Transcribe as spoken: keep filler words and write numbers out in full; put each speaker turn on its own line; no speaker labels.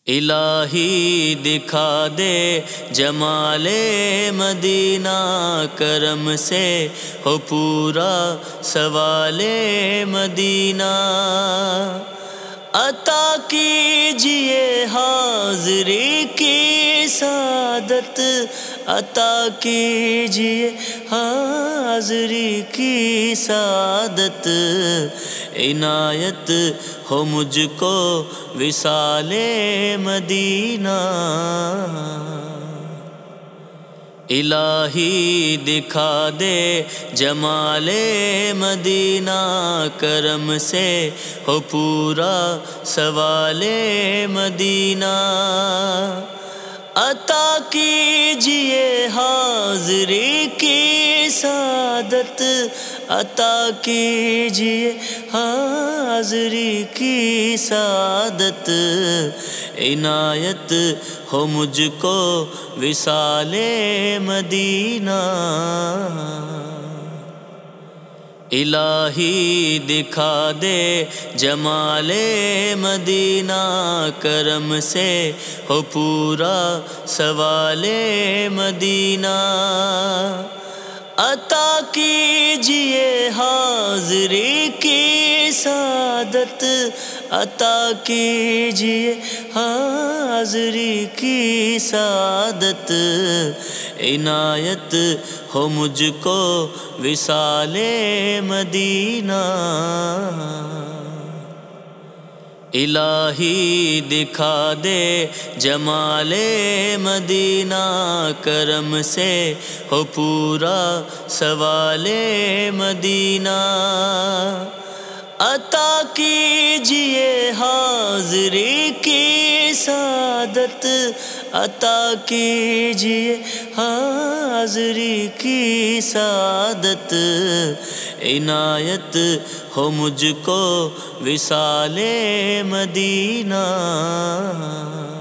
الہی دکھا دے جمال مدینہ، کرم سے ہو پورا سوال مدینہ۔ عطا کیجئے حاضری کی سعادت، عطا کیجئے حاضری کی سعادت، عنایت ہو مجھ کو وصال مدینہ۔ الہی دکھا دے جمال مدینہ، کرم سے ہو پورا سوال مدینہ۔ عطا کیجئے حاضری کی سعادت، عطا کیجئے حاضری کی سعادت، عنایت ہو مجھ کو وصال مدینہ۔ الہی دکھا دے جمال مدینہ، کرم سے ہو پورا سوال مدینہ۔ عطا کیجئے حاضری کی سعادت، عطا کیجئے حاضری کی سعادت، عنایت ہو مجھ کو وصال مدینہ۔ الہی دکھا دے جمال مدینہ، کرم سے ہو پورا سوال مدینہ۔ عطا کیجئے حاضری کی سعادت، عطا کیجئے حاضری کی سعادت، عنایت ہو مجھ کو وصال مدینہ۔